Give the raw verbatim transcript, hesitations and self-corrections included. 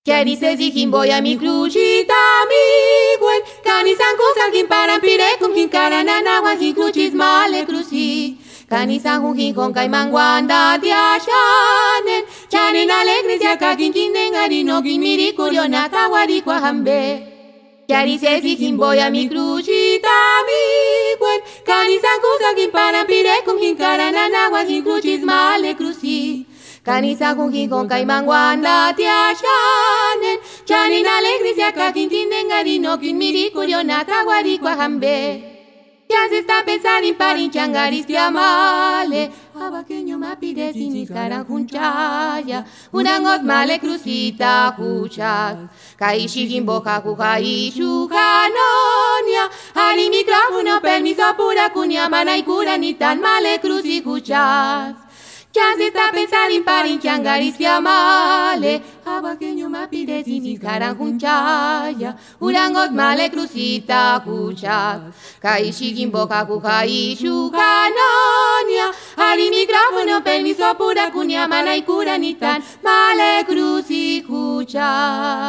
Chiari se zihin boya mi crucita mi gwen Cani san kusan kin paran pire kun kin karanana wan kin crucis male cruci Cani san hun kin kon kai manguanda dia shanen Chanen alegres ya kakin kin dengari no kin miri curionata wadi kwa hambe Chiari se zihin boya mi crucita mi gwen Cani san kusan kin paran pire kun kin karanana wan kin crucis male cruci Kanisa kunki kon kai manguanda tia shanen Chanin alegris ya kakin tindengari no kin miri curionata guari kwa hambe Ya se está pensando en parin changaris tia male Abaqueño mapide sinis karan junchaya Urangot male crucita kuchas Kai shigin boka kukai shukanonia Hari micrófono permiso pura kunya manay kura ni tan male cruci kuchas Ya se está pensando en parin changaris tia male Abaqueño mapide sinis karan junchaya Urangot male crucita kuchas Kai shigin boka kukai shukanonia Hari micrófono permiso pura kunya manay kura ni tan male cruci kuchas